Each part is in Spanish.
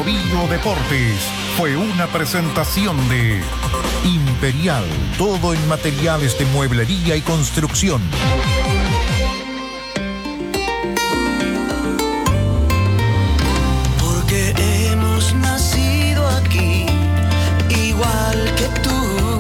Bio Deportes fue una presentación de Imperial, todo en materiales de mueblería y construcción. Porque hemos nacido aquí, igual que tú.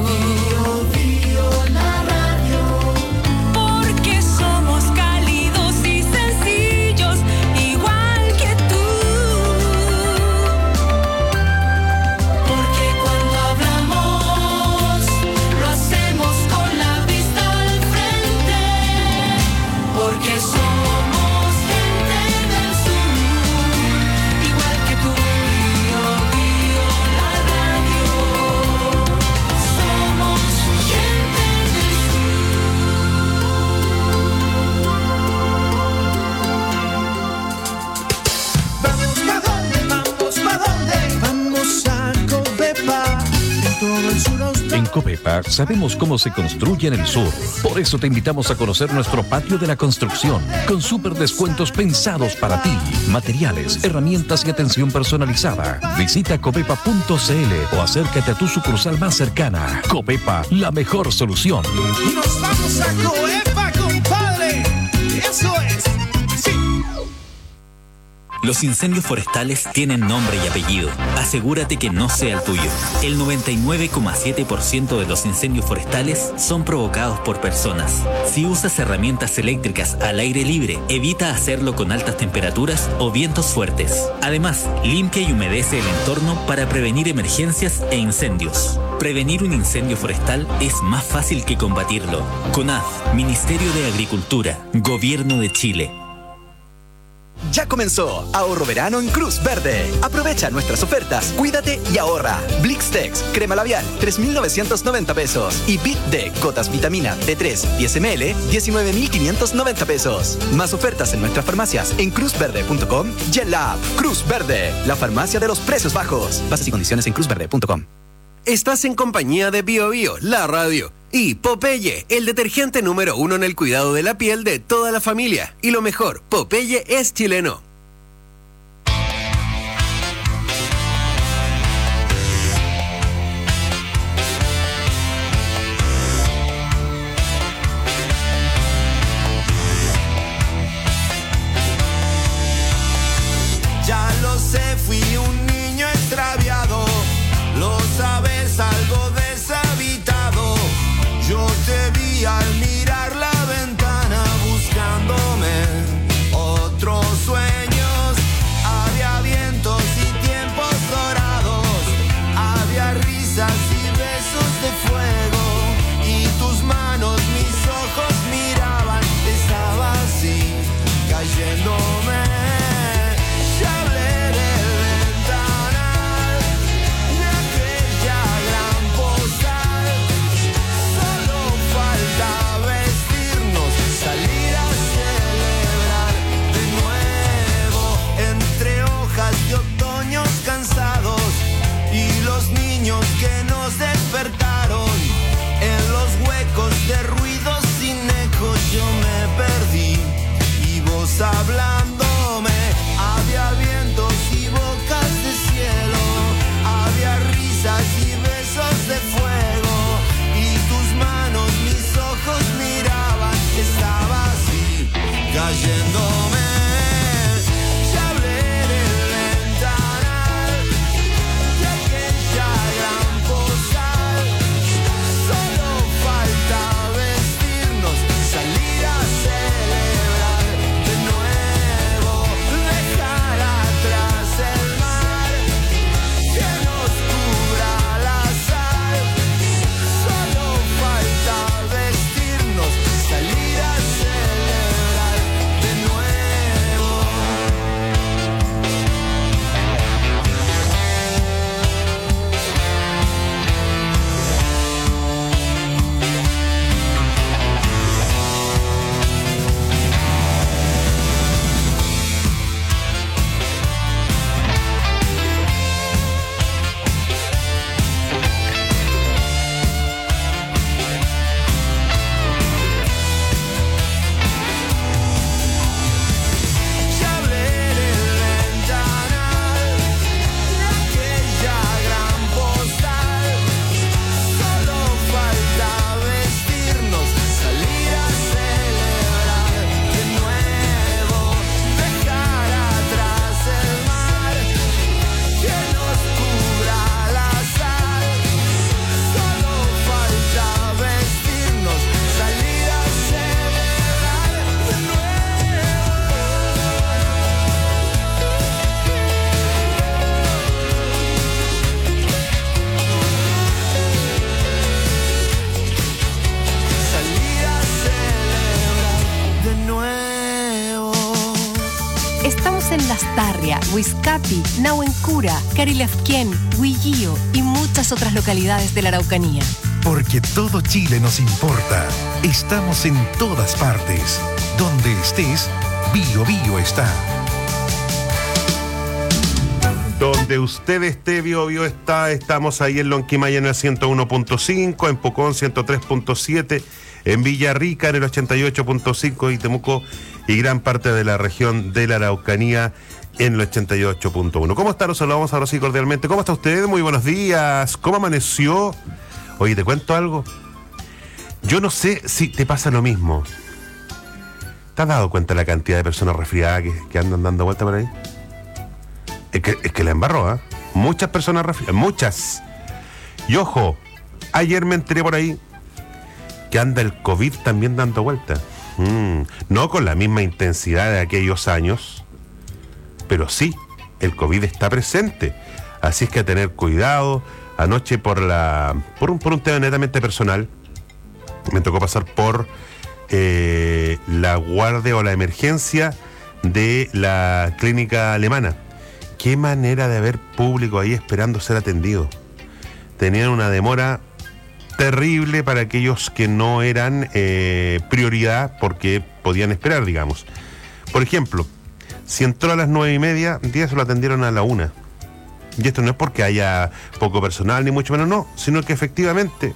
En Copepa sabemos cómo se construye en el sur. Por eso te invitamos a conocer nuestro patio de la construcción, con súper descuentos pensados para ti. Materiales, herramientas y atención personalizada. Visita copepa.cl o acércate a tu sucursal más cercana. Copepa, la mejor solución. Y nos vamos a Copepa, compadre. Eso es. Sí. Los incendios forestales tienen nombre y apellido. Asegúrate que no sea el tuyo. El 99,7% de los incendios forestales son provocados por personas. Si usas herramientas eléctricas al aire libre, evita hacerlo con altas temperaturas o vientos fuertes. Además, limpia y humedece el entorno para prevenir emergencias e incendios. Prevenir un incendio forestal es más fácil que combatirlo. CONAF, Ministerio de Agricultura, Gobierno de Chile. Ya comenzó Ahorro Verano en Cruz Verde. Aprovecha nuestras ofertas, cuídate y ahorra. Blixtex, crema labial, 3,990 pesos. Y Bit D, gotas vitamina D3, 10 ml, 19,590 pesos. Más ofertas en nuestras farmacias en cruzverde.com y en la app Cruz Verde, la farmacia de los precios bajos. Bases y condiciones en cruzverde.com. Estás en compañía de Bio Bio, la radio, y Popeye, el detergente número 1 en el cuidado de la piel de toda la familia. Y lo mejor, Popeye es chileno. Ya lo sé, fui un niño extraviado. Lo sabes, algo deshabitado. Yo te vi al mirar la ventana buscándome otros sueños. Había vientos y tiempos dorados. Había risas y besos de fuego. Y tus manos, mis ojos miraban. Estaba así, cayéndome. Ya hablé del Huizcapi, Nahuencura, Carilafquén, Huillío y muchas otras localidades de la Araucanía. Porque todo Chile nos importa. Estamos en todas partes. Donde estés, Bio Bio está. Donde usted esté, Bio Bio está. Estamos ahí en Lonquimaya en el 101.5, en Pucón 103.7, en Villarrica en el 88.5 y Temuco y gran parte de la región de la Araucanía en el 88.1. ¿Cómo está? Los saludamos ahora sí cordialmente. ¿Cómo está usted? Muy buenos días. ¿Cómo amaneció? Oye, ¿te cuento algo? Yo no sé si te pasa lo mismo. ¿Te has dado cuenta de la cantidad de personas resfriadas que andan dando vuelta por ahí? Es que la embarró, ¿eh? Muchas personas resfriadas, muchas. Y ojo, ayer me enteré por ahí que anda el COVID también dando vuelta. No con la misma intensidad de aquellos años, pero sí, el COVID está presente. Así es que a tener cuidado. Anoche por un tema netamente personal, me tocó pasar por la guardia o la emergencia de la clínica alemana. Qué manera de haber público ahí esperando ser atendido. Tenían una demora terrible para aquellos que no eran prioridad porque podían esperar, digamos. Por ejemplo, si entró a las 9:30, 10 se lo atendieron a la 1. Y esto no es porque haya poco personal, ni mucho menos, no, sino que efectivamente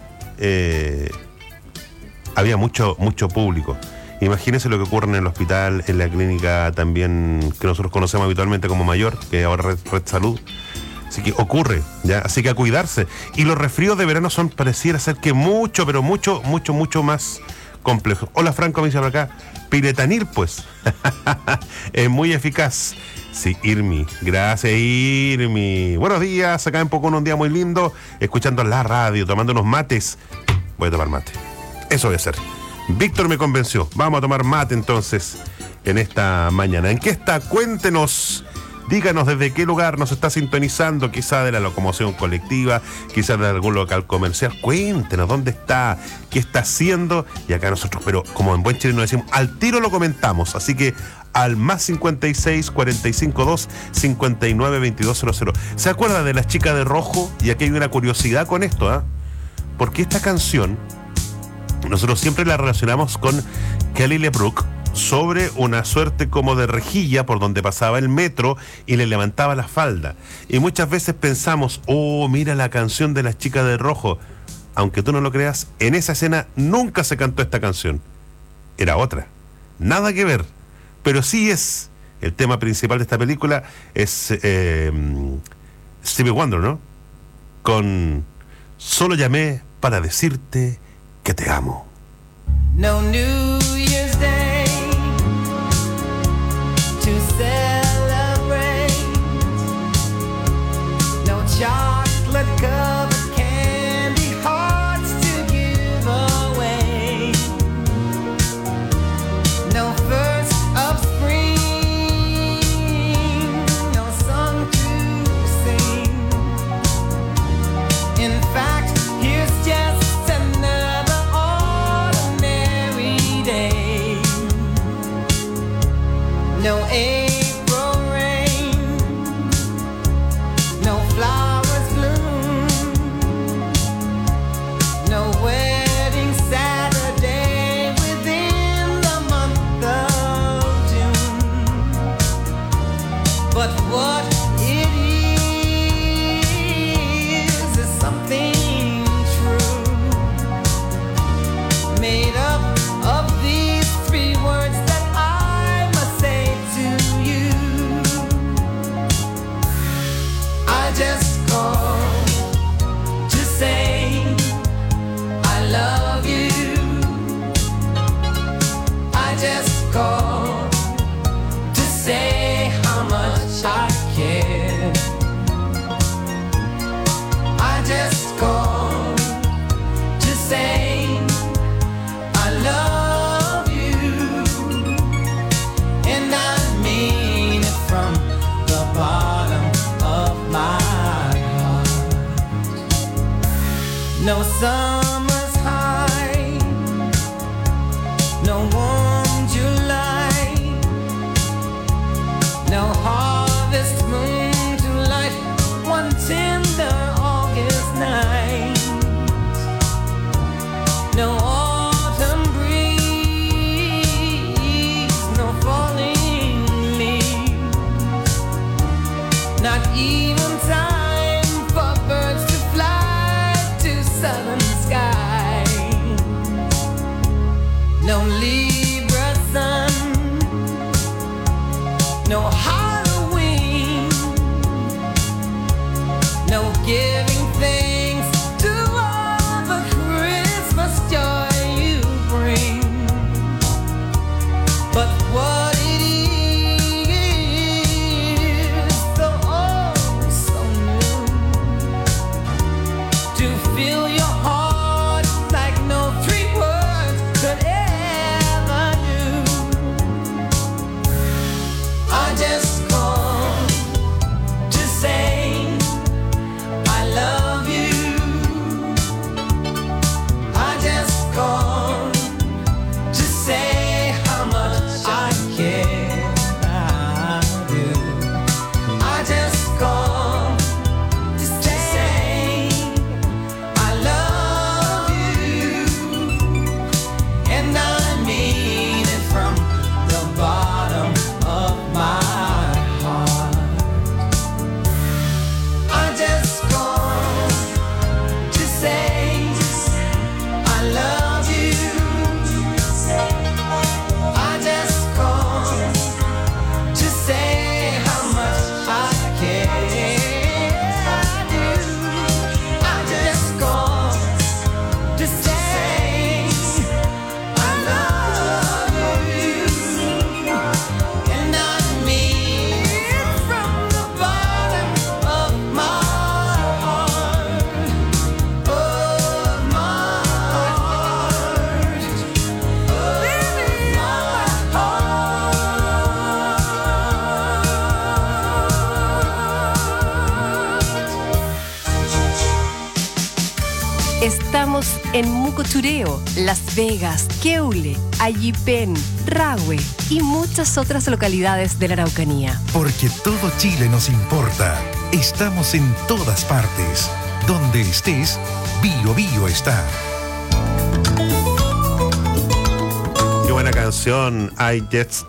había mucho público. Imagínense lo que ocurre en el hospital, en la clínica también que nosotros conocemos habitualmente como Mayor, que ahora es Red Salud. Así que ocurre, ¿ya? Así que a cuidarse. Y los resfríos de verano pareciera ser que mucho más complejos. Hola Franco, me dice por acá, Piretanil, pues. Es muy eficaz. Sí, Irmi. Gracias, Irmi. Buenos días, acá en Pucón un día muy lindo, escuchando la radio, tomando unos mates. Voy a tomar mate. Eso voy a hacer. Víctor me convenció. Vamos a tomar mate entonces en esta mañana. ¿En qué está? Cuéntenos. Díganos desde qué lugar nos está sintonizando, quizá de la locomoción colectiva, quizá de algún local comercial. Cuéntenos dónde está, qué está haciendo. Y acá nosotros, pero como en buen chileno decimos, al tiro lo comentamos. Así que al más 56 45 2 59 22 00. ¿Se acuerda de las chicas de rojo? Y aquí hay una curiosidad con esto, ¿eh? Porque esta canción nosotros siempre la relacionamos con Kelly LeBrook, sobre una suerte como de rejilla por donde pasaba el metro y le levantaba la falda. Y muchas veces pensamos, oh, mira la canción de las chicas de rojo. Aunque tú no lo creas, en esa escena nunca se cantó esta canción. Era otra. Nada que ver. Pero sí es, el tema principal de esta película es Stevie Wonder, ¿no? Con Solo llamé para decirte que te amo. No New Year's Day to celebrate. No chocolate covered candy hearts to give away. No first of spring, no song to sing. In fact, here's just another ordinary day. No April rain, no flowers bloom, no wedding Saturday within the month of June. But what it is something true, made up of these three words that I must say to you. I just called to say I love you. I just called to say how much I care. I just called to say I love you, and I mean it from the bottom of my heart. No summer's high, no warm July, no harvest Not even time for birds to fly to southern sky. No Libra sun, no Halloween, no giving thanks to all the Christmas joy you bring. But what it is, so oh so new, to fill your heart like no three words could ever do. I just called to say I love you. I just called to say how much I care. I do. I just called to say I love you, and I mean it from the bottom of my heart. I just called to say I love you. I just called to say how much I care. I do. I just called to say I love you, and I mean it from the bottom of my heart, of my heart, baby, my Estamos en Mucochureo, Las Vegas, Queule, Ayipen, Rahue y muchas otras localidades de la Araucanía. Porque todo Chile nos importa. Estamos en todas partes. Donde estés, Bio Bio está. Qué buena canción. I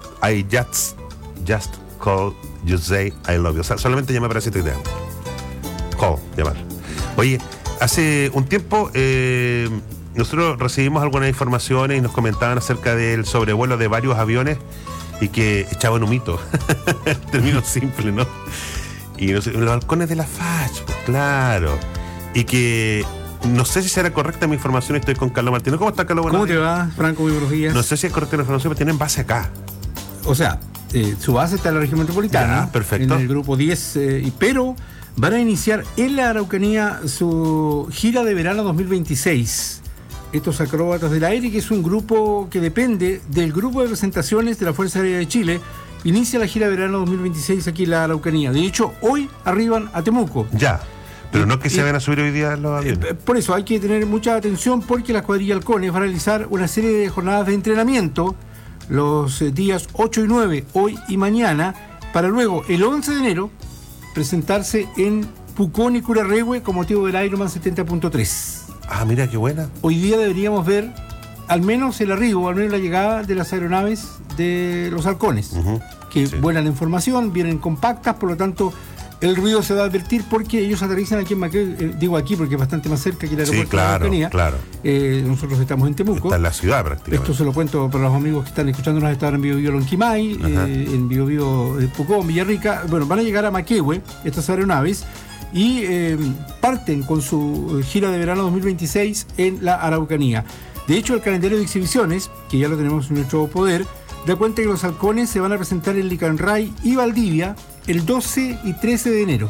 just call you say I love you. O sea, solamente llamé para decirte que te amo. Call, llamar. Oye, hace un tiempo nosotros recibimos algunas informaciones y nos comentaban acerca del sobrevuelo de varios aviones y que echaban humito. Término simple, ¿no? Y no sé, los balcones de la FACH, pues, claro. Y que no sé si será correcta mi información, estoy con Carlos Martínez. ¿Cómo está, Carlos? ¿Cómo te va, Franco? Muy buenos días. No sé si es correcta la información, pero tienen base acá. O sea, su base está en la región metropolitana. Ya, perfecto. En el grupo 10, pero van a iniciar en la Araucanía su gira de verano 2026. Estos acróbatas del aire, que es un grupo que depende del grupo de presentaciones de la Fuerza Aérea de Chile, inicia la gira de verano 2026 aquí en la Araucanía. De hecho, hoy arriban a Temuco. Ya, pero no es que se vayan a subir hoy día los aviones. Por eso hay que tener mucha atención, porque la escuadrilla Halcones va a realizar una serie de jornadas de entrenamiento los días 8 y 9, hoy y mañana, para luego, el 11 de enero, presentarse en Pucón y Curarrehue con motivo del Ironman 70.3. Ah, mira qué buena. Hoy día deberíamos ver al menos el arribo, al menos la llegada de las aeronaves de los Halcones, que vuelan en formación, vienen compactas, por lo tanto el ruido se va a advertir porque ellos aterrizan aquí en Maqueo, digo aquí porque es bastante más cerca que el aeropuerto de la Araucanía. Claro. Nosotros estamos en Temuco. Está en la ciudad prácticamente. Esto se lo cuento para los amigos que están escuchándonos, estar en Bio Bio Lonquimay, en Bio Bio Pucón, Villarrica. Bueno, van a llegar a Maquehue estas aeronaves y parten con su gira de verano 2026 en la Araucanía. De hecho, el calendario de exhibiciones, que ya lo tenemos en nuestro poder, da cuenta que los Halcones se van a presentar en Licanray y Valdivia el 12 y 13 de enero.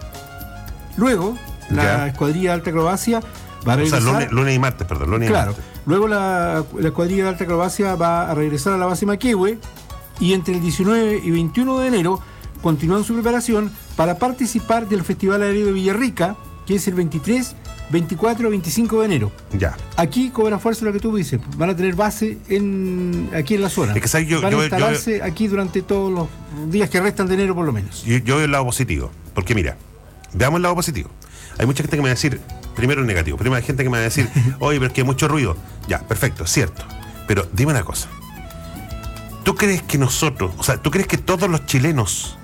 Luego, la escuadrilla de alta acrobacia va a regresar... O sea, lunes y martes, perdón. Lunes y martes. Luego la escuadrilla de alta acrobacia va a regresar a la base Maquehue y entre el 19 y 21 de enero continúan su preparación para participar del Festival Aéreo de Villarrica, que es el 23, 24 y 25 de enero. Ya. Aquí cobra fuerza lo que tú dices, van a tener base aquí en la zona. Es que, van a instalarse aquí durante todos los días que restan de enero por lo menos. Yo veo el lado positivo, porque mira, veamos el lado positivo. Hay mucha gente que me va a decir, primero el negativo, primero hay gente que me va a decir, oye, pero es que hay mucho ruido. Ya, perfecto, cierto. Pero dime una cosa. ¿Tú crees que nosotros, o sea, tú crees que todos los chilenos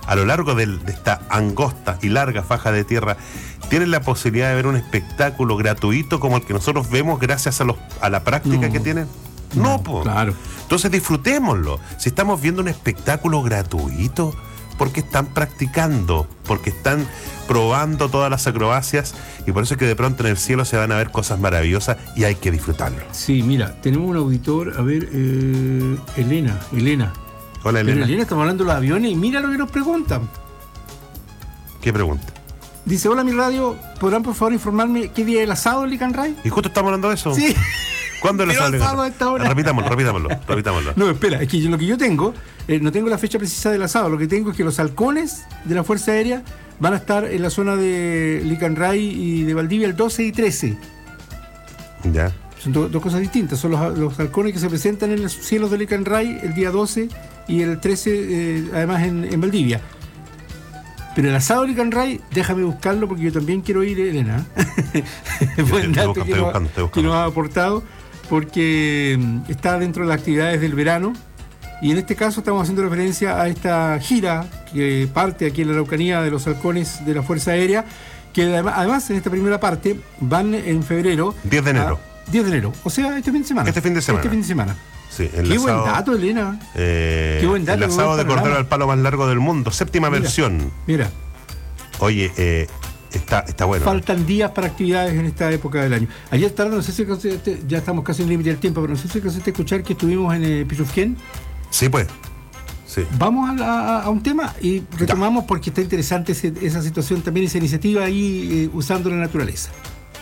a lo largo de esta angosta y larga faja de tierra, tienen la posibilidad de ver un espectáculo gratuito como el que nosotros vemos gracias a la práctica que tienen? No, pues. Claro. Entonces disfrutémoslo. Si estamos viendo un espectáculo gratuito, porque están practicando, porque están probando todas las acrobacias, y por eso es que de pronto en el cielo se van a ver cosas maravillosas y hay que disfrutarlo. Sí, mira, tenemos un auditor, a ver, Elena. Hola, Elena. Pero Elena, estamos hablando de los aviones y mira lo que nos preguntan. ¿Qué pregunta? Dice, hola mi radio, ¿podrán por favor informarme qué día es el asado en Licanray? Y justo estamos hablando de eso. Sí. ¿Cuándo es el asado? asado a esta hora. Repitámoslo. No, espera, es que lo que yo tengo, no tengo la fecha precisa del asado, lo que tengo es que los halcones de la Fuerza Aérea van a estar en la zona de Licanray y de Valdivia el 12 y 13. Ya. Son dos cosas distintas, son los halcones que se presentan en los cielos de Licanray el día 12 y el 13 además en Valdivia. Pero el asado de Licanray, déjame buscarlo porque yo también quiero ir, Elena. Buen dato que nos ha aportado, porque está dentro de las actividades del verano. Y en este caso estamos haciendo referencia a esta gira que parte aquí en la Araucanía de los halcones de la Fuerza Aérea, que además en esta primera parte van en febrero. 10 de enero. 10 de enero, o sea, este fin de semana. Este fin de semana. Sí, Qué buen dato, Elena. Qué buen dato. El asado de cordero al palo más largo del mundo, séptima versión. Mira. Oye, está bueno. Faltan días para actividades en esta época del año. Ayer tarde, no sé si ya estamos casi en el límite del tiempo, pero no sé si alcanzaste a escuchar que estuvimos en Pichufquén. Sí, pues. Sí. Vamos a un tema y retomamos porque está interesante esa situación también, esa iniciativa ahí usando la naturaleza.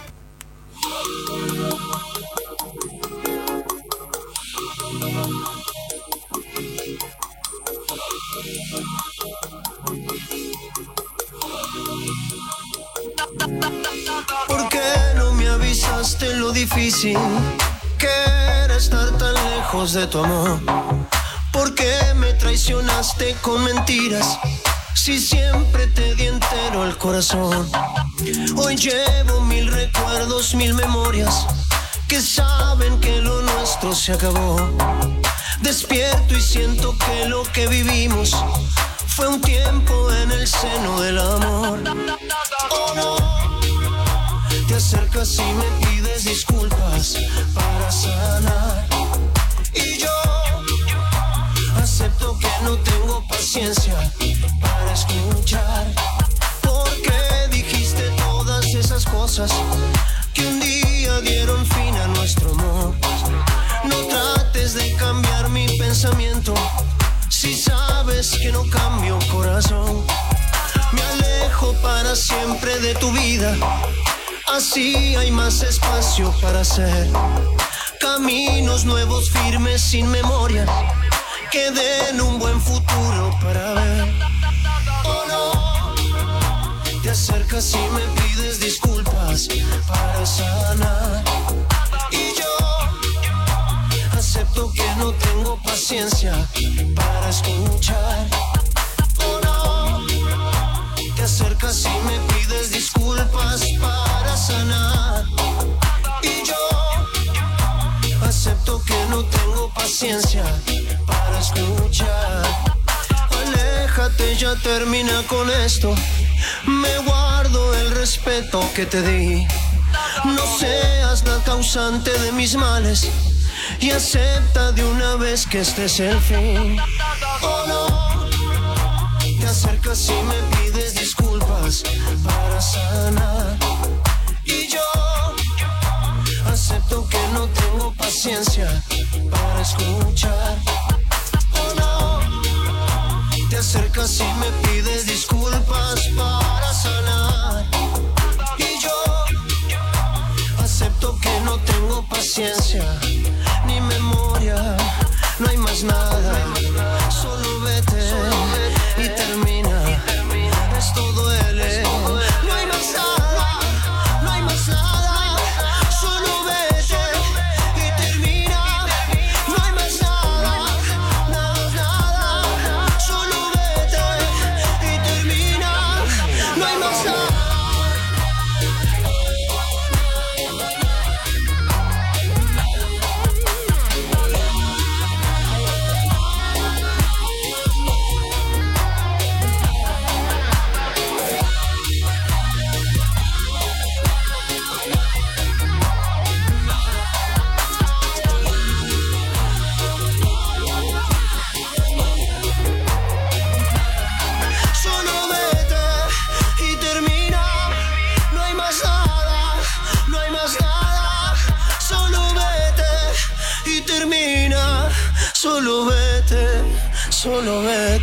¿Por qué no me avisaste lo difícil que era estar tan lejos de tu amor? ¿Por qué me traicionaste con mentiras si siempre te di entero el corazón? Hoy llevo 1000 recuerdos, 1000 memorias que saben que lo nuestro se acabó. Despierto y siento que lo que vivimos fue un tiempo en el seno del amor. Oh no, te acercas y me pides disculpas para sanar. Y yo acepto que no tengo paciencia para escuchar. Porque dijiste todas esas cosas que un día dieron fin a nuestro amor. No trates de cambiar mi pensamiento si sabes que no cambio, corazón. Me alejo para siempre de tu vida, así hay más espacio para hacer caminos nuevos, firmes, sin memoria, que den un buen futuro para ver. Oh no, te acercas y me pides disculpas para sanar. Y yo acepto que no tengo paciencia para escuchar. Oh no, te acercas y me pides disculpas para sanar. Y yo acepto que no tengo paciencia para escuchar. Aléjate, ya termina con esto. Me guardo el respeto que te di. No seas la causante de mis males y acepta de una vez que este es el fin. Oh no, te acercas y me pides disculpas para sanar. Y yo acepto que no tengo paciencia para escuchar. Oh no, te acercas y me pides disculpas para sanar. Y yo acepto que no tengo paciencia ni memoria, no hay más nada, solo vete y termina, esto duele, no hay más nada, no hay más nada, solo vete y termina, no hay más nada, nada, solo vete y termina, no hay más nada. Solo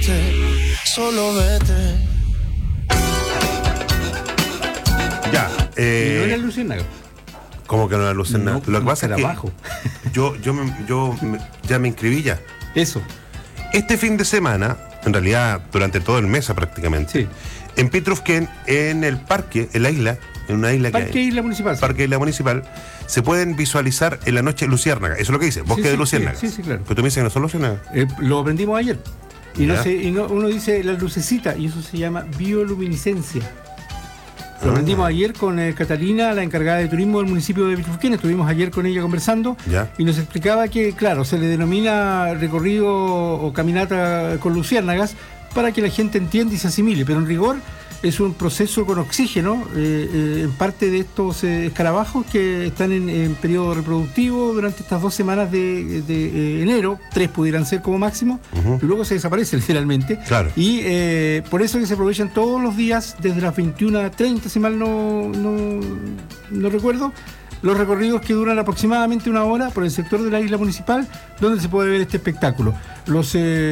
vete. Ya. ¿No era Luciérnaga? ¿Cómo que no era Luciérnaga? No, lo que pasa es que abajo. ya me inscribí ya. Eso. Este fin de semana, en realidad durante todo el mes prácticamente, Sí. en Pitrufquén, en el parque, en la isla, en una isla Parque que hay, Isla Municipal. Parque Isla Municipal, se pueden visualizar en la noche luciérnaga. Eso es lo que dice, bosque Sí, de sí, luciérnagas. sí, claro. Pero tú me dices que no son luciérnagas. Lo aprendimos ayer. Ya. Uno dice la lucecita y eso se llama bioluminiscencia. Lo aprendimos ayer con Catalina, la encargada de turismo del municipio de Pitrufquén. Estuvimos ayer con ella conversando Ya. y nos explicaba que, claro, se le denomina recorrido o caminata con luciérnagas para que la gente entienda y se asimile, pero en rigor es un proceso con oxígeno en parte de estos escarabajos que están en periodo reproductivo durante estas 2 semanas de enero, 3 pudieran ser como máximo, y luego se desaparece literalmente. Claro. Y por eso que se aprovechan todos los días desde las 21:30, si mal no recuerdo, los recorridos que duran aproximadamente 1 hora por el sector de la isla municipal, donde se puede ver este espectáculo. Los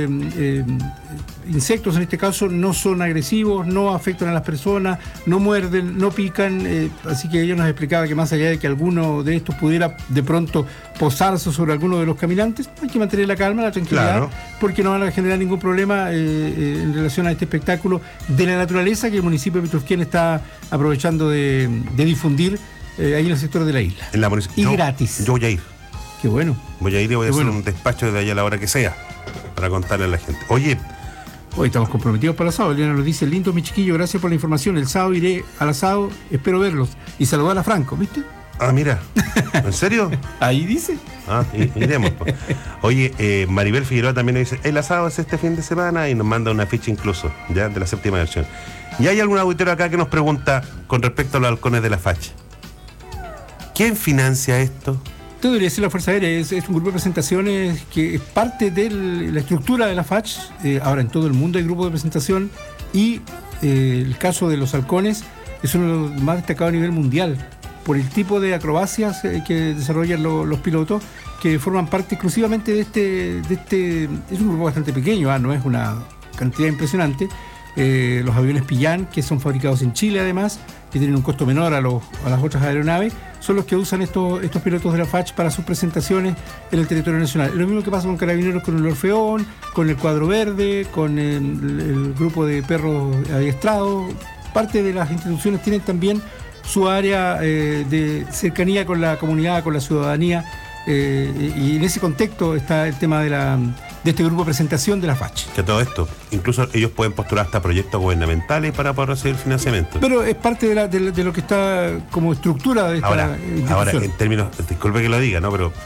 insectos en este caso no son agresivos, no afectan a las personas, no muerden, no pican, así que ella nos explicaba que más allá de que alguno de estos pudiera de pronto posarse sobre alguno de los caminantes, hay que mantener la calma, la tranquilidad, Claro. porque no van a generar ningún problema en relación a este espectáculo de la naturaleza que el municipio de Pitrufquén está aprovechando de difundir ahí en el sector de la isla. En la Y gratis. Yo voy a ir. Qué bueno. Voy a ir y voy a Qué hacer bueno. un despacho desde allá a la hora que sea para contarle a la gente. Oye, Hoy estamos comprometidos para el asado. Eliana nos dice, lindo mi chiquillo, gracias por la información. El sábado iré al asado, espero verlos. Y saludar a Franco, ¿viste? mira, ¿en serio? Ahí dice. Iremos. Pues. Oye, Maribel Figueroa también nos dice, el asado es este fin de semana y nos manda una ficha incluso, ya de la 7ª versión. Y hay algún auditorio acá que nos pregunta con respecto a los halcones de la facha. ¿Quién financia esto? Esto debería ser la Fuerza Aérea, es un grupo de presentaciones que es parte de la estructura de la FACH. Ahora en todo el mundo hay grupos de presentación y el caso de los halcones es uno de los más destacados a nivel mundial por el tipo de acrobacias que desarrollan los pilotos que forman parte exclusivamente de este es un grupo bastante pequeño, no es una cantidad impresionante. Los aviones Pillán, que son fabricados en Chile además, que tienen un costo menor a las otras aeronaves, son los que usan estos pilotos de la FACH para sus presentaciones en el territorio nacional. Lo mismo que pasa con Carabineros, con el Orfeón, con el Cuadro Verde, con el grupo de perros adiestrados. Parte de las instituciones tienen también su área de cercanía con la comunidad, con la ciudadanía, y en ese contexto está el tema de este grupo de presentación de la FACH. Que todo esto, incluso ellos pueden postular hasta proyectos gustamentales para poder recibir financiamiento. Pero es parte de lo que está como estructura de esta Ahora, institución. en términos, disculpe que lo diga, ¿no? Pero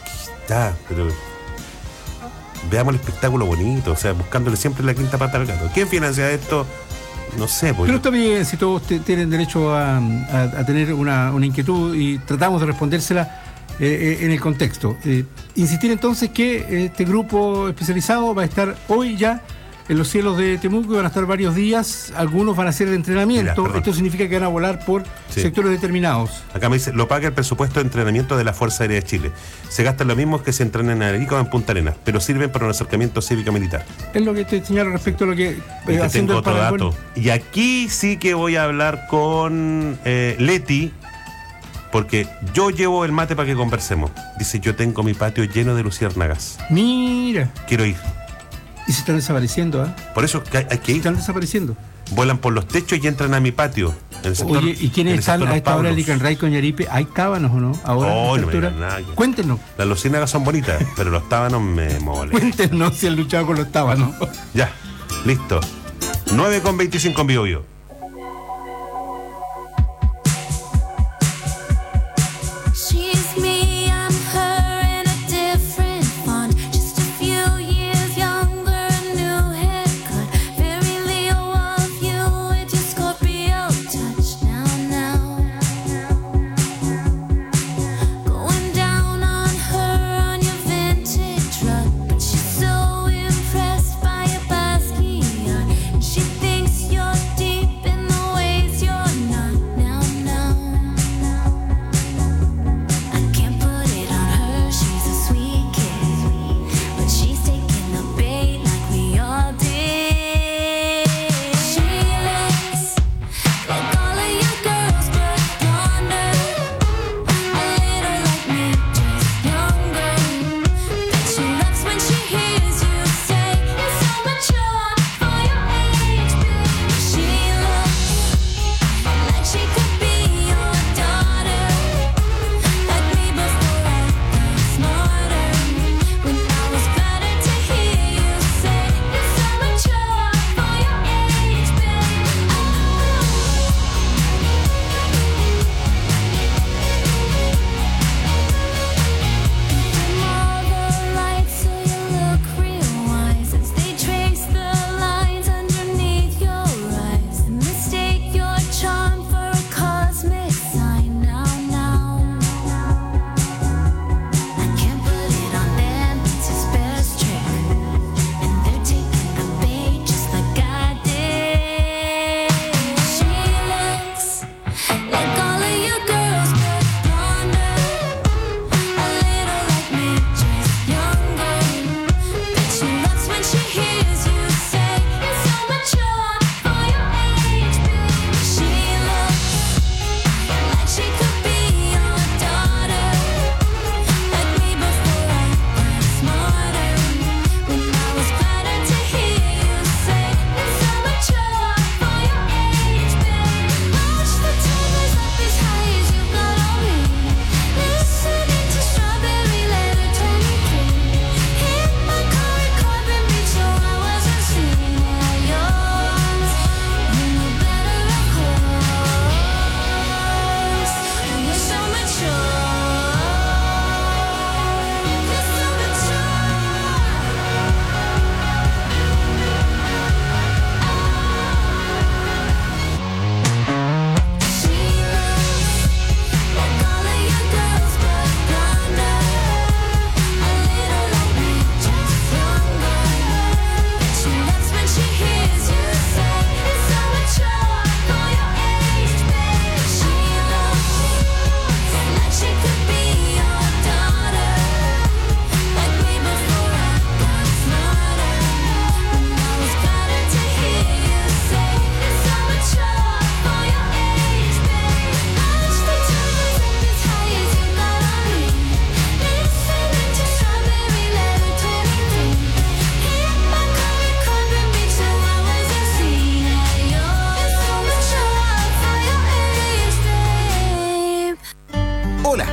veamos el espectáculo bonito, o sea, buscándole siempre la quinta pata al gato. ¿Quién financia esto? No sé, pues. Pero está bien, si todos tienen derecho a tener una inquietud y tratamos de respondérsela en el contexto. Insistir entonces que este grupo especializado va a estar hoy ya en los cielos de Temuco, van a estar varios días, algunos van a hacer de entrenamiento. Mira, esto significa que van a volar por sectores determinados. Acá me dice, lo paga el presupuesto de entrenamiento de la Fuerza Aérea de Chile. Se gastan lo mismo que se entrenan en Arica o en Punta Arenas, pero sirven para un acercamiento cívico-militar. Es lo que te señalo respecto a lo que Tengo haciendo el otro parangón. dato. Y aquí sí que voy a hablar con Leti, porque yo llevo el mate para que conversemos. Dice, yo tengo mi patio lleno de luciérnagas. Mira. Quiero ir. Y se están desapareciendo, ¿eh? Por eso hay que ir. Están desapareciendo. Vuelan por los techos y entran a mi patio. En el sector, Oye, ¿y quiénes están a esta hora en Licanray, Coñaripe? ¿Hay tábanos o no? Ahora, Oh, a esta no me altura. digan nada. Cuéntenos. Las luciérnagas son bonitas, pero los tábanos me molestan. Cuéntenos si han luchado con los tábanos. Ya, listo. 9:25 en Bio Bio. She's me, I'm her in a different font. Just a few years younger, new haircut. Very Leo of you with your Scorpio touch. Now. Going down on her on your vintage rug. But she's so impressed by your Basquiat. And she thinks you're deep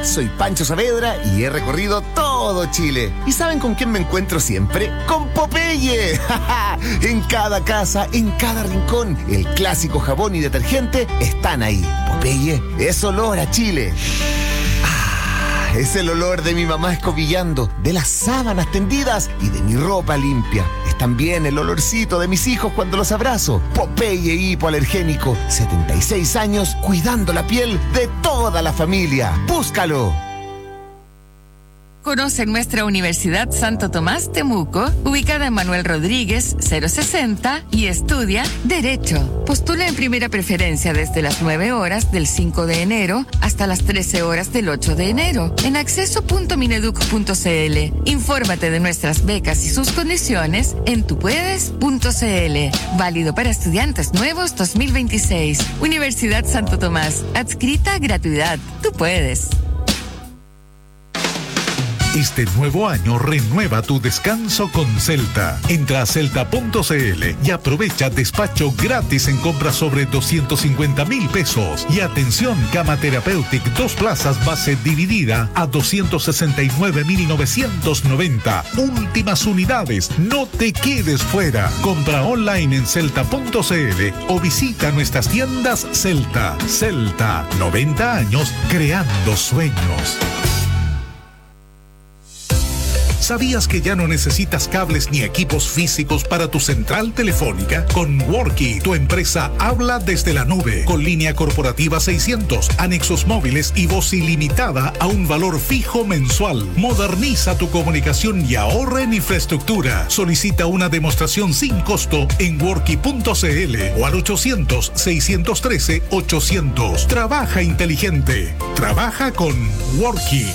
Soy Pancho Saavedra y he recorrido todo Chile. ¿Y saben con quién me encuentro siempre? ¡Con Popeye! En cada casa, en cada rincón, el clásico jabón y detergente están ahí. Popeye es olor a Chile. Es el olor de mi mamá escobillando, de las sábanas tendidas y de mi ropa limpia. Es también el olorcito de mis hijos cuando los abrazo. Popeye hipoalergénico, 76 años cuidando la piel de toda la familia. ¡Búscalo! Conoce nuestra Universidad Santo Tomás Temuco, ubicada en Manuel Rodríguez, 060, y estudia Derecho. Postula en primera preferencia desde las 9 horas del 5 de enero hasta las 13 horas del 8 de enero en acceso.mineduc.cl. Infórmate de nuestras becas y sus condiciones en tupuedes.cl. Válido para estudiantes nuevos 2026. Universidad Santo Tomás. Adscrita a gratuidad. Tú puedes. Este nuevo año renueva tu descanso con Celta. Entra a celta.cl y aprovecha despacho gratis en compras sobre 250,000 pesos. Y atención, Cama Therapeutic 2 plazas base dividida a 269,990. Últimas unidades, no te quedes fuera. Compra online en celta.cl o visita nuestras tiendas Celta. Celta, 90 años creando sueños. ¿Sabías que ya no necesitas cables ni equipos físicos para tu central telefónica? Con Worky, tu empresa habla desde la nube, con línea corporativa 600, anexos móviles y voz ilimitada a un valor fijo mensual. Moderniza tu comunicación y ahorra en infraestructura. Solicita una demostración sin costo en Worky.cl o al 800-613-800. Trabaja inteligente. Trabaja con Worky.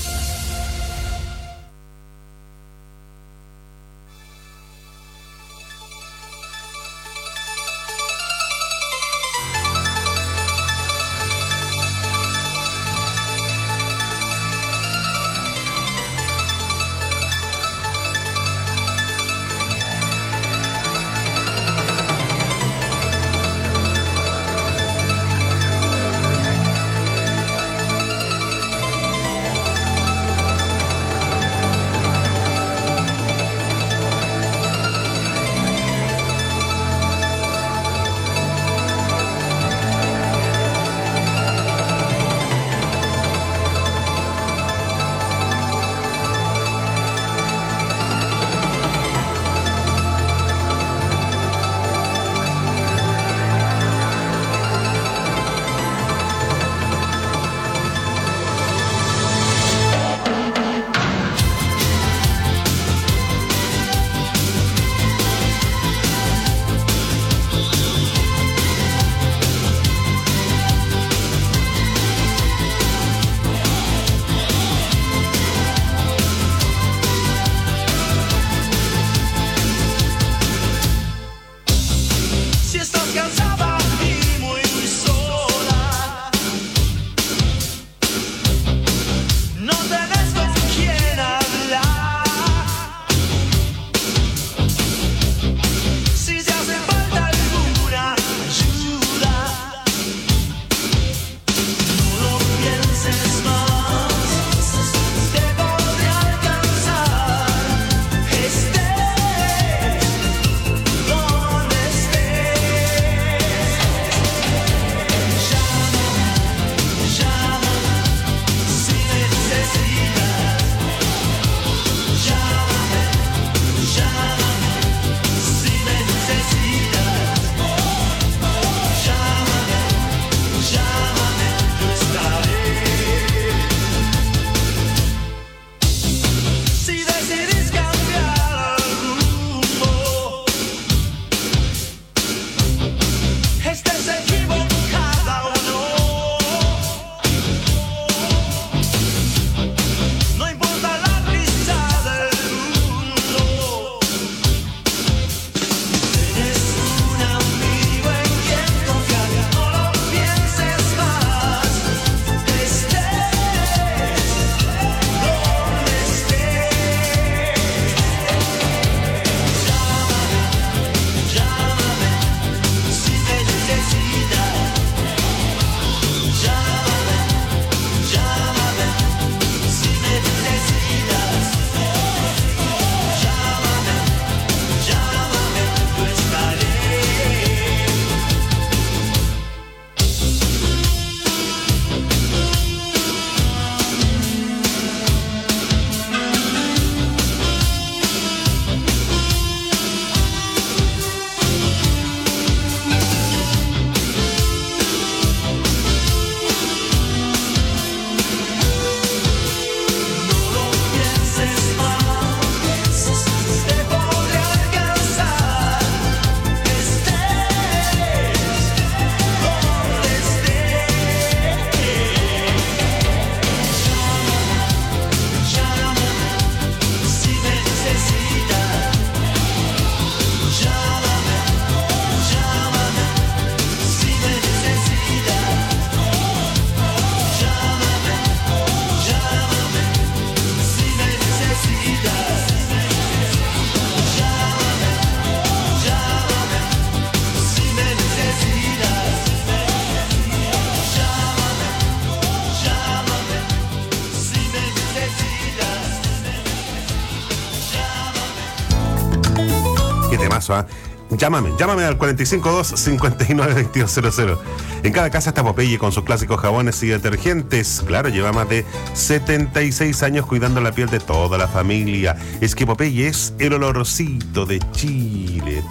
eso, ¿ah? Llámame al 452-592200. En cada casa está Popeye con sus clásicos jabones y detergentes. Claro, lleva más de 76 años cuidando la piel de toda la familia. Es que Popeye es el olorcito de Chile.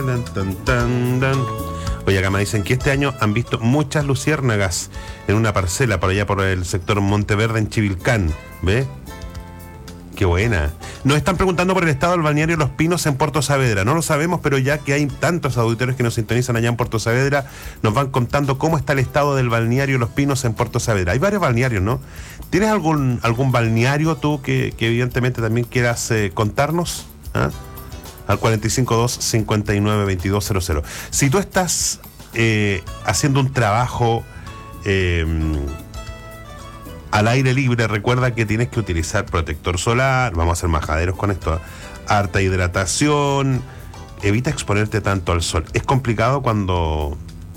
Oye, acá me dicen que este año han visto muchas luciérnagas en una parcela por allá por el sector Monteverde en Chivilcán. ¿Ve? Qué buena. Nos están preguntando por el estado del balneario Los Pinos en Puerto Saavedra. No lo sabemos, pero ya que hay tantos auditores que nos sintonizan allá en Puerto Saavedra, nos van contando cómo está el estado del balneario Los Pinos en Puerto Saavedra. Hay varios balnearios, ¿no? ¿Tienes algún balneario tú que evidentemente también quieras contarnos? ¿Ah? Al 452-592200. Si tú estás haciendo un trabajo al aire libre, recuerda que tienes que utilizar protector solar, vamos a hacer majaderos con esto, harta hidratación, evita exponerte tanto al sol. Es complicado cuando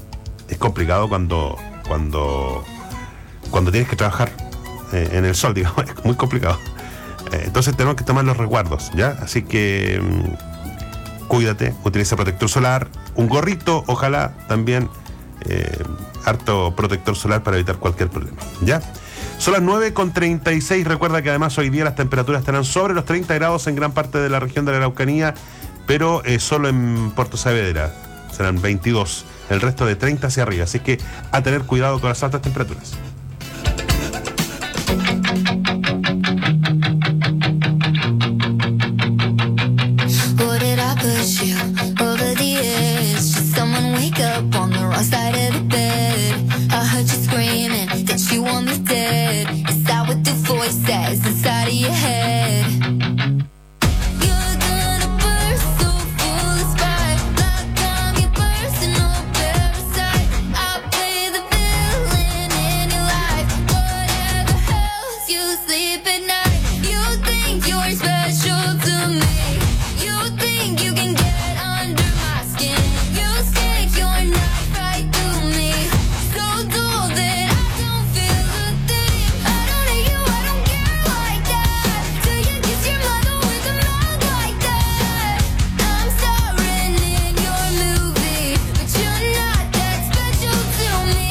tienes que trabajar en el sol, digamos, es muy complicado. Entonces tenemos que tomar los resguardos, ¿ya? Así que cuídate, utiliza protector solar, un gorrito, ojalá también, harto protector solar para evitar cualquier problema, ¿ya? Son las 9:36. Recuerda que además hoy día las temperaturas estarán sobre los 30 grados en gran parte de la región de la Araucanía, pero solo en Puerto Saavedra serán 22, el resto de 30 hacia arriba. Así que a tener cuidado con las altas temperaturas. Or did I push you over the edge? Did someone wake up on the wrong side of the bed? I heard you screaming that you want me dead. Is that what the voice says inside of your head? You're gonna burst so full of spite, like I'm your personal parasite. I play the villain in your life. Whatever helps you sleep at night. You think you're special to me. You think you can get under my skin. You stick your knife right through me. So dull that I don't feel a thing. I don't hate you, I don't care like that. Till you kiss your mother with a mouth like that. I'm starring in your movie, but you're not that special to me.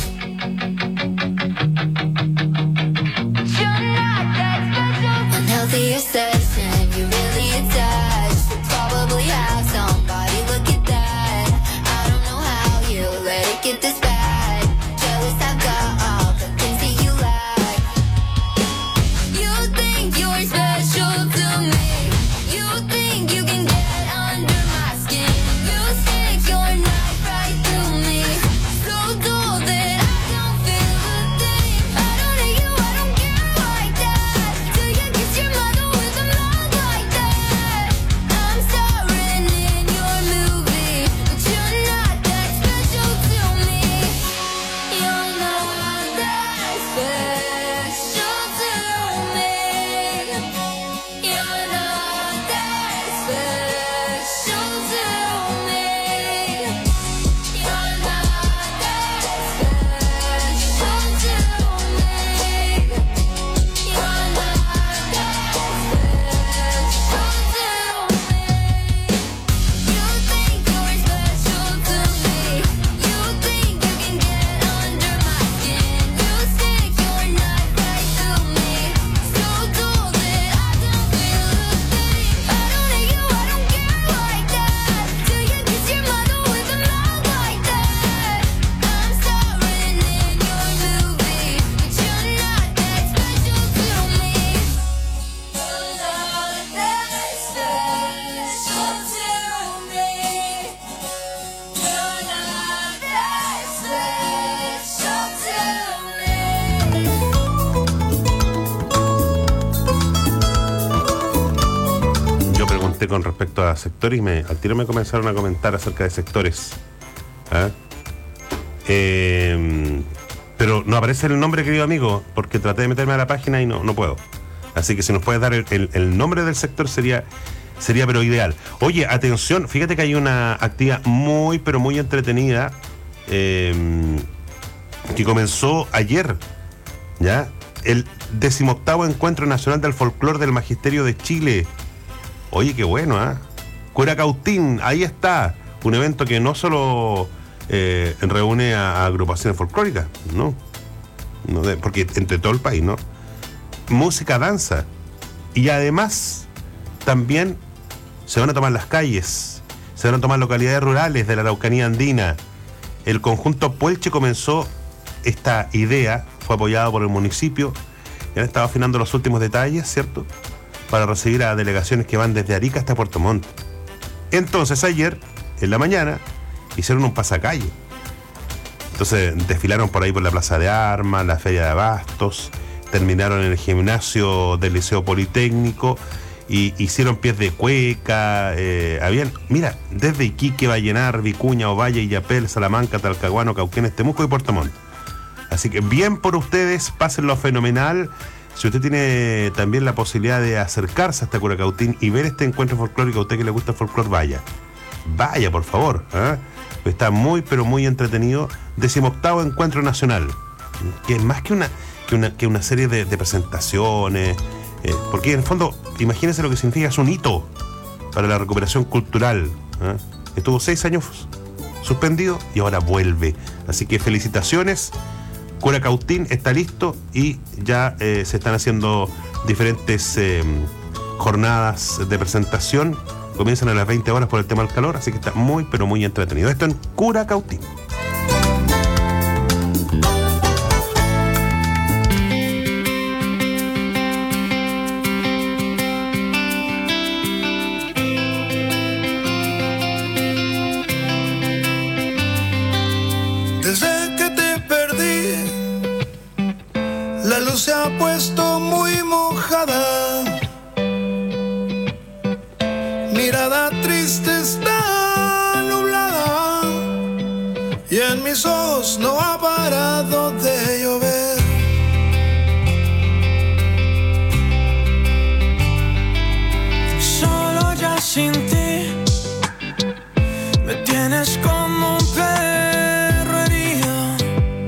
You're not that special. Unhealthy obsession, you're really attached. You probably have somebody, look at that. I don't know how you let it get this bad. Jealous I've got all the things that you lack. You think you're special to me. You think you can get under my skin. You stick your knife right through me. So dull that I don't feel a thing. I don't hate you, I don't care like that. Till you kiss your mother with a mouth like that. I'm starring in your movie, but you're not that special to me. You're not that special to me. You're not that special to me. You're not that special to me. You're not that special to me. You think you're special to me. You think you can get under my skin. You stick your knife right through me. So dull that I don't feel a thing. I don't hate you, I don't care like that. Till you kiss your mother with a mouth like that. I'm starring in your movie, but you're not that special to me. You're not that special to me. You're not that special to me. Yo pregunté con respecto a sectores y al tiro me comenzaron a comentar acerca de sectores. ¿Ah? Pero no aparece el nombre, querido amigo, porque traté de meterme a la página y no puedo. Así que si nos puedes dar el nombre del sector sería pero ideal. Oye, atención, fíjate que hay una actividad muy, pero muy entretenida que comenzó ayer, ¿ya? El 18º Encuentro Nacional del Folclor del Magisterio de Chile. Oye, qué bueno, ¿ah? Curacautín, ahí está. Un evento que no solo reúne a agrupaciones folclóricas, ¿no? Porque entre todo el país, ¿no? Música, danza. Y además, también se van a tomar las calles, se van a tomar localidades rurales de la Araucanía andina. El conjunto Puelche comenzó esta idea, fue apoyado por el municipio, y han estado afinando los últimos detalles, ¿cierto?, para recibir a delegaciones que van desde Arica hasta Puerto Montt. Entonces ayer, en la mañana, hicieron un pasacalle. Entonces desfilaron por ahí por la Plaza de Armas, la Feria de Abastos, terminaron en el gimnasio del Liceo Politécnico y hicieron pies de cueca. Habían, mira, desde Iquique, Vallenar, Vicuña, Ovalle, Illapel, Salamanca, Talcahuano, Cauquenes, Temuco y Puerto Montt. Así que bien por ustedes, pásenlo fenomenal. Si usted tiene también la posibilidad de acercarse hasta Curacautín y ver este encuentro folclórico, a usted que le gusta el folclore, vaya. Vaya, por favor. Está muy, pero muy entretenido. 18º Encuentro Nacional, que es más que una serie de presentaciones, porque en el fondo, imagínense lo que significa, es un hito para la recuperación cultural. Estuvo 6 años suspendido y ahora vuelve. Así que felicitaciones. Curacautín está listo y ya se están haciendo diferentes jornadas de presentación. Comienzan a las 20 horas por el tema del calor, así que está muy, pero muy entretenido. Esto en Curacautín. Desde que te perdí, la luz se ha puesto muy mojada. Mirada triste está nublada y en mis ojos no ha parado de llover. Solo ya sin ti me tienes como un perro herido,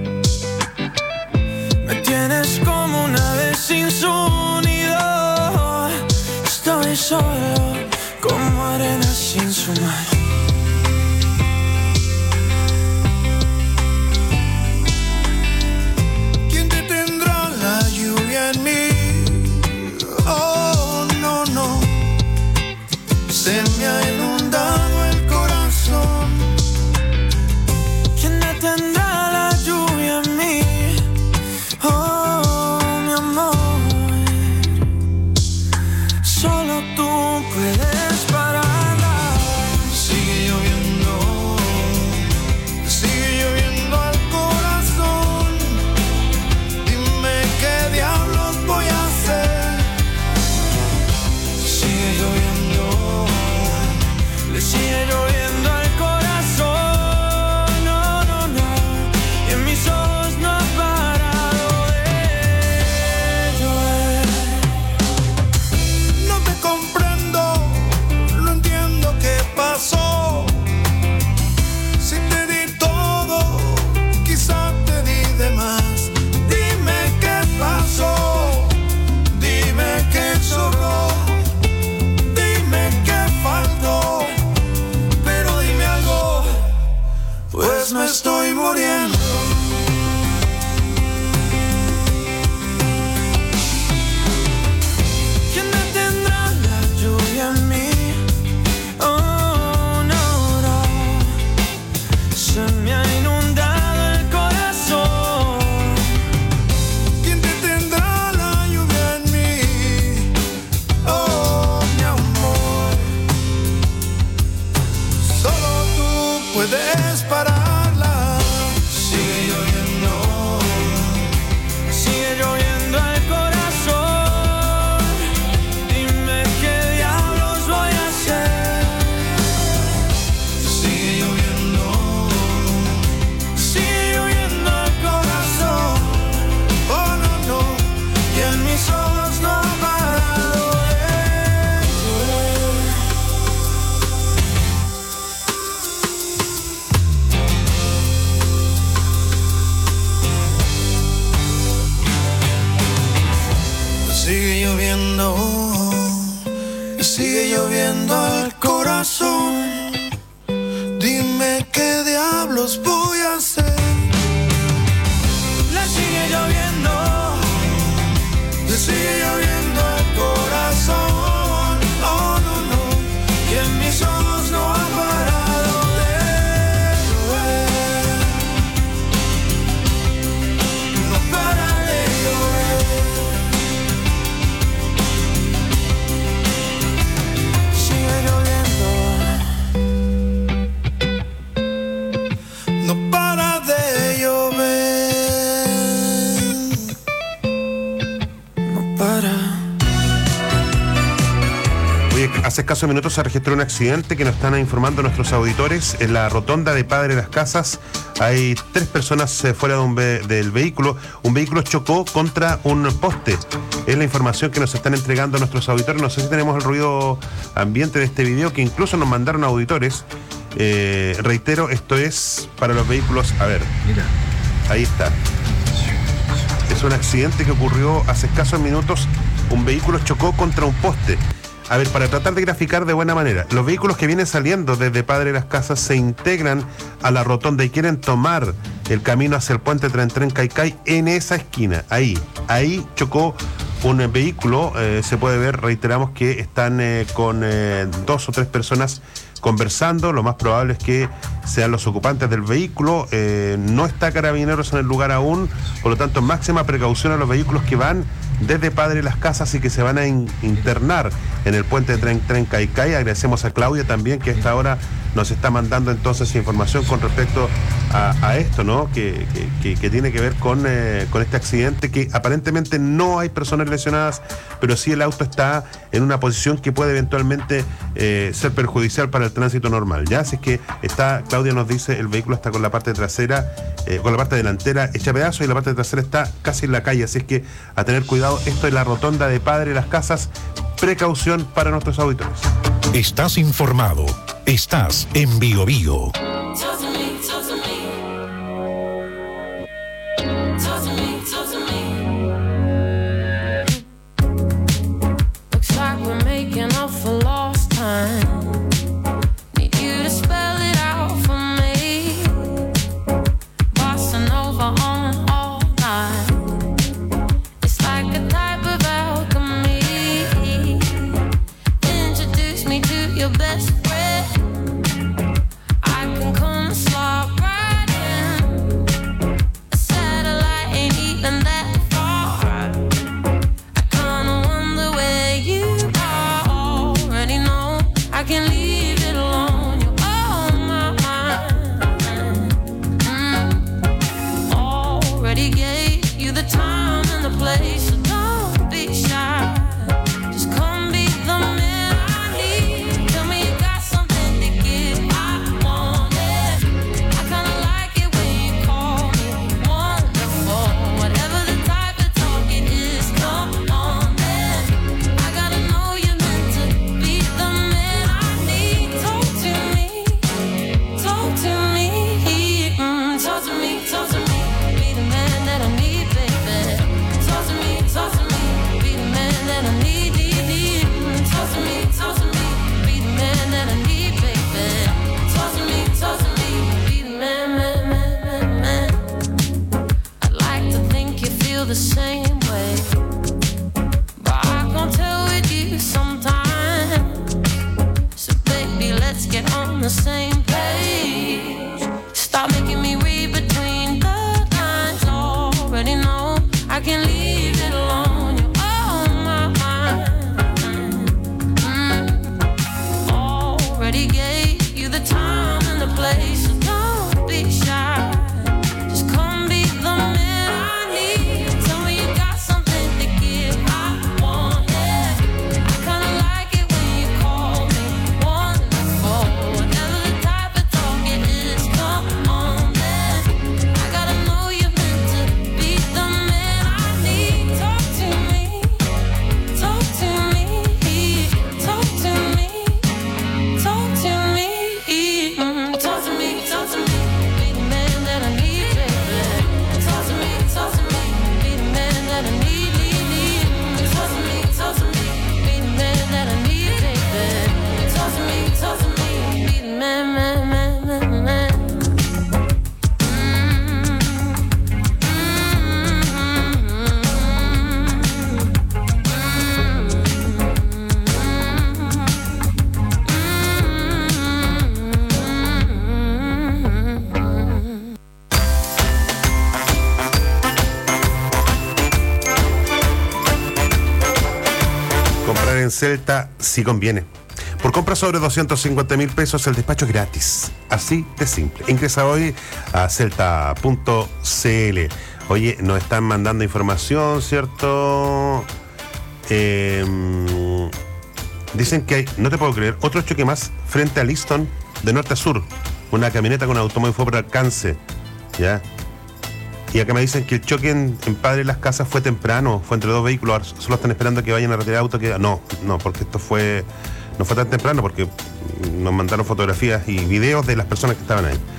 me tienes como una ave sin su nido. Estoy solo como arena sin su mar. Hace escasos minutos se registró un accidente que nos están informando nuestros auditores en la rotonda de Padre Las Casas. Hay 3 personas fuera del vehículo. Un vehículo chocó contra un poste. Es la información que nos están entregando nuestros auditores. No sé si tenemos el ruido ambiente de este video que incluso nos mandaron auditores. Reitero, esto es para los vehículos. A ver, mira, ahí está. Es un accidente que ocurrió hace escasos minutos. Un vehículo chocó contra un poste. A ver, para tratar de graficar de buena manera, los vehículos que vienen saliendo desde Padre Las Casas se integran a la rotonda y quieren tomar el camino hacia el puente Tren Caicay en esa esquina. Ahí chocó un vehículo. Se puede ver, reiteramos, que están con 2 o 3 personas conversando. Lo más probable es que sean los ocupantes del vehículo. No está Carabineros en el lugar aún, por lo tanto, máxima precaución a los vehículos que van desde Padre Las Casas y que se van a internar en el puente de Tren Caicay. Agradecemos a Claudia también, que a esta hora nos está mandando entonces información con respecto a esto, ¿no? Que tiene que ver con este accidente, que aparentemente no hay personas lesionadas, pero sí el auto está en una posición que puede eventualmente ser perjudicial para el tránsito normal. Ya, así es que está, Claudia nos dice, el vehículo está con la parte trasera, con la parte delantera hecha pedazos y la parte trasera está casi en la calle, así es que a tener cuidado. Esto es la rotonda de Padre Las Casas. Precaución para nuestros auditores. Estás informado. Estás en Bio Bio. Looks like we're making up for lost time. Need you to spell it out for me. Bossa Nova on all night. It's like a type of alchemy. Introduce me to your best friend. I can come and slide right in. A satellite ain't even that far. I kinda wonder where you are. Already know I can leave it alone. You're on my mind. Already gave you the time and the place, so don't be shy. Just come be the man I need. Tell me you got something to give. I want it. I kinda like it when you call me wonderful. Whatever the type of talk it is, come on then. I gotta know you're meant to be the man I need. Talk to me, talk to me, talk to me, talk to me. Be the man that I need, baby. Talk to me, be the man that I need, need. Talk to me, be the man that I need, baby. Talk to me, be the man. I'd like to think you feel the same way, but I can't tell with you sometimes. So baby, let's get on the same page. Stop making me read between the lines. Already know I can leave it alone. You're on my mind. Already gave you the time and the place, so don't be shy. Just come be the man I need. Tell me you got something to give. I want it. I kinda like it when you call me wonderful. Whatever the type of talk it is, come on then. I gotta know you're meant to be the man I need. Talk to me, talk to me, talk to me, talk to me, talk to me, talk to me. Be the man that I need, baby. Talk to me, be the man that I need, need. Talk to me, be the man that I need, baby. Talk to me, be the man. Comprar en Celta sí conviene. Por compra sobre 250.000 pesos, el despacho es gratis. Así de simple. Ingresa hoy a celta.cl. Oye, nos están mandando información, ¿cierto? dicen que hay, no te puedo creer, otro choque más frente a Liston de norte a sur. Una camioneta con automóvil fue por alcance, ¿ya? Y acá me dicen que el choque en Padre Las Casas fue temprano, fue entre dos vehículos. Ahora solo están esperando que vayan a retirar auto. No, porque esto no fue tan temprano, porque nos mandaron fotografías y videos de las personas que estaban ahí.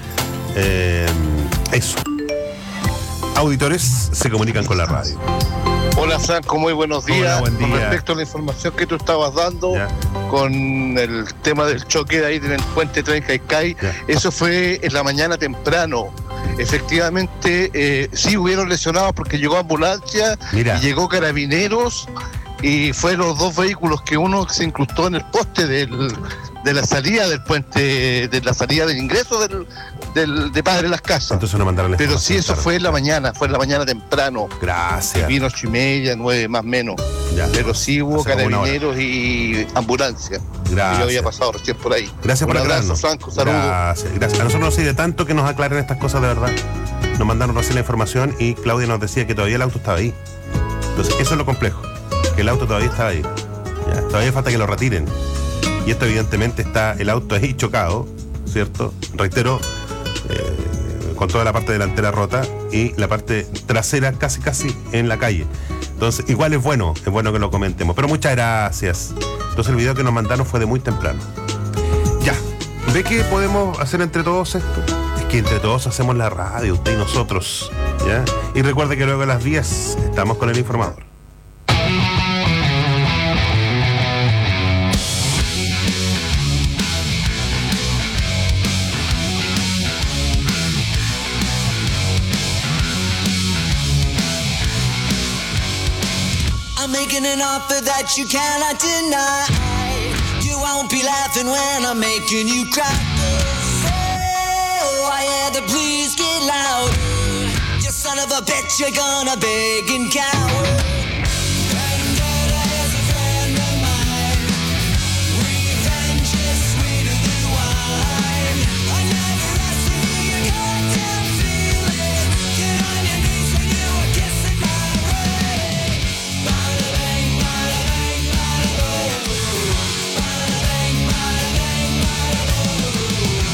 Eso. Auditores se comunican con la radio. Hola Franco, muy buenos días. Hola, buen día. Con respecto a la información que tú estabas dando con el tema del choque de ahí en el puente Trencaicay, eso fue en la mañana temprano. Efectivamente, sí hubieron lesionados porque llegó ambulancia y llegó carabineros y fueron los dos vehículos que uno se incrustó en el poste de la salida del puente, de la salida del ingreso de Padre Las Casas. Entonces no mandaron. Pero sí, eso fue en la mañana temprano. Gracias. Vino 8:30, 9 más o menos. Pero sí hubo carabineros y ambulancia. Gracias. Yo había pasado recién por ahí. Gracias por aclararnos. Franco, saludos. Gracias. A nosotros nos sirve tanto que nos aclaren estas cosas de verdad. Nos mandaron recién la información y Claudia nos decía que todavía el auto estaba ahí. Entonces eso es lo complejo, que el auto todavía estaba ahí. Todavía falta que lo retiren. Y esto evidentemente está el auto ahí chocado, ¿cierto? Reitero, con toda la parte delantera rota y la parte trasera casi en la calle. Entonces, igual es bueno que lo comentemos. Pero muchas gracias. Entonces el video que nos mandaron fue de muy temprano. Ya, ¿ve qué podemos hacer entre todos esto? Es que entre todos hacemos la radio, usted y nosotros, ¿ya? Y recuerde que luego a las 10 estamos con el informador. Making an offer that you cannot deny. You won't be laughing when I'm making you cry. Oh, I had to please get louder. You son of a bitch, you're gonna beg and cower. Vendetta is a friend of mine. Revenge is sweeter than wine. I never asked for your goddamn feeling. Get on your knees when you were kissing my ring. Bada bang, bada bang, bada boom. Bada bang, bada bang, bada boom.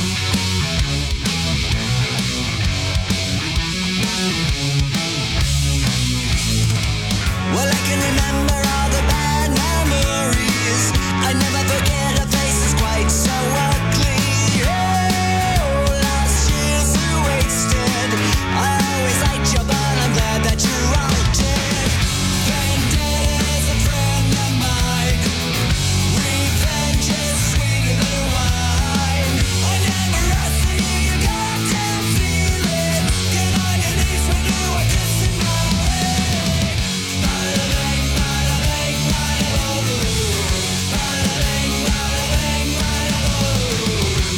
Well, I can remember all the bad memories. I never forget a face that's quite so ugly. Oh, last year's are wasted. I always liked you, but I'm glad that you're all dead. Vendetta is a friend of mine. Revenge is sweeter than wine. I never asked for your goddamn feeling. Get on your knees when you are kissing my ring. Bada bang, bada bang, bada boom. Bada bang, bada bang, bada boom.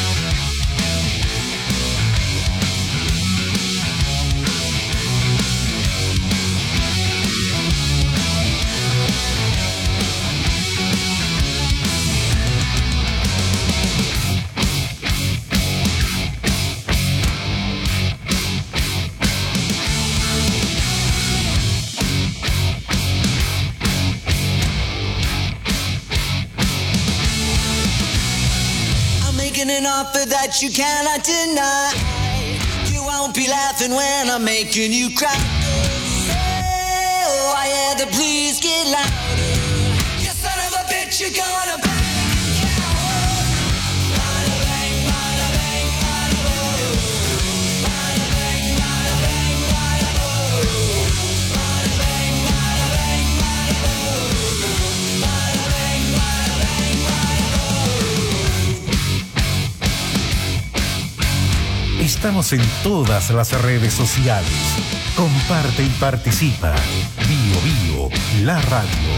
I'm making an offer that you cannot deny. You won't be laughing when I'm making you cry. Oh, I had to please get louder. You son of a bitch, you're gonna bang and cower. Bada bang, bada bang, bada boom. Bada bang, bada bang, bada boom. Bada bang, bada bang, bada boom. Bada bang, bada bang, bada boom. Estamos en todas las redes sociales. Comparte y participa. Bio Bio, la radio.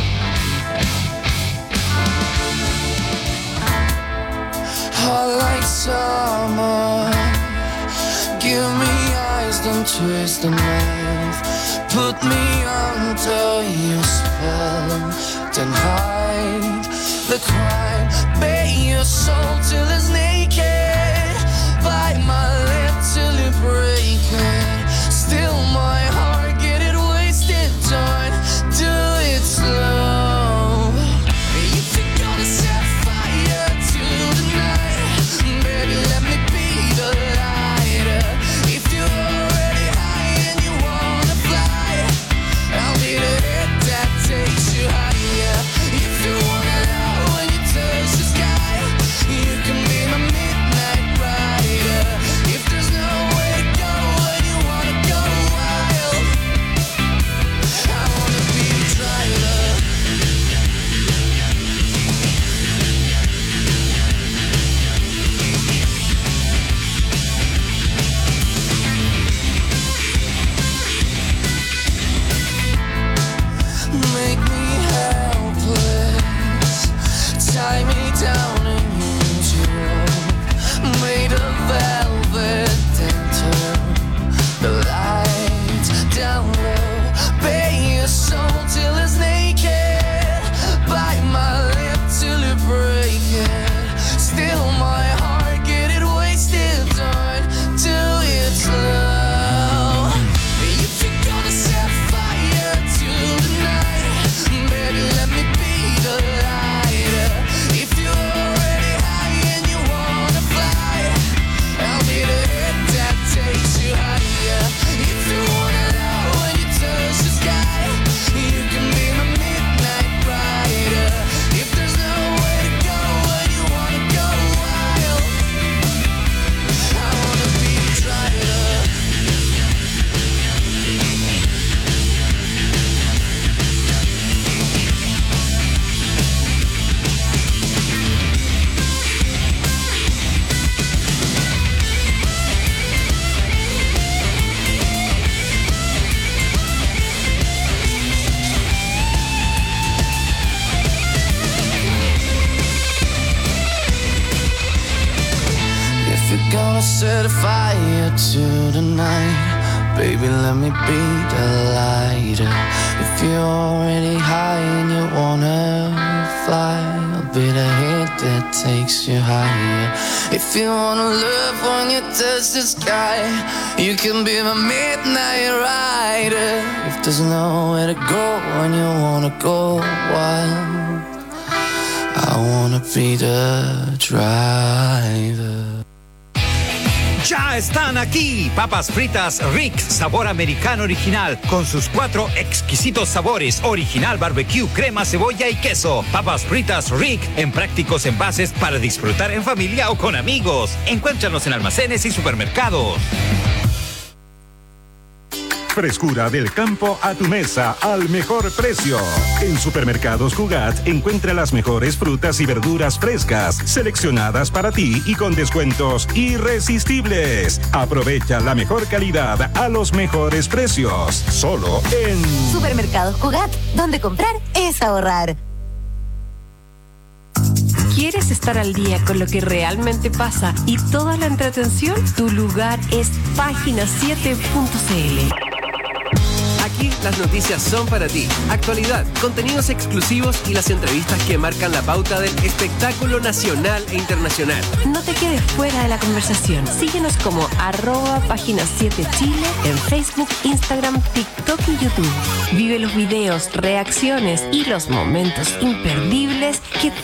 Hot like summer. Give me eyes, don't twist the knife. Put me under your spell. Then hide the crime. Bare your soul till it's naked. Bite my lip till you break it. Still my heart, get it wasted. Don't do it slow. You think you're set fire to the night. Baby, let me be the lighter. If you're already high and you wanna fly, I'll be the hit that takes you higher. If you wanna love when you touch the sky, you can be my midnight rider. If there's nowhere to go when you wanna go wild, I wanna be the driver. Ya están aquí, papas fritas Rick, sabor americano original, con sus 4 exquisitos sabores, original barbecue, crema, cebolla y queso. Papas fritas Rick, en prácticos envases para disfrutar en familia o con amigos. Encuéntranos en almacenes y supermercados. Frescura del campo a tu mesa al mejor precio. En Supermercados Cugat encuentra las mejores frutas y verduras frescas, seleccionadas para ti y con descuentos irresistibles. Aprovecha la mejor calidad a los mejores precios. Solo en Supermercados Cugat, donde comprar es ahorrar. ¿Quieres estar al día con lo que realmente pasa y toda la entretención? Tu lugar es página7.cl. Aquí las noticias son para ti. Actualidad, contenidos exclusivos y las entrevistas que marcan la pauta del espectáculo nacional e internacional. No te quedes fuera de la conversación. Síguenos como @página7chile en Facebook, Instagram, TikTok y YouTube. Vive los videos, reacciones y los momentos imperdibles que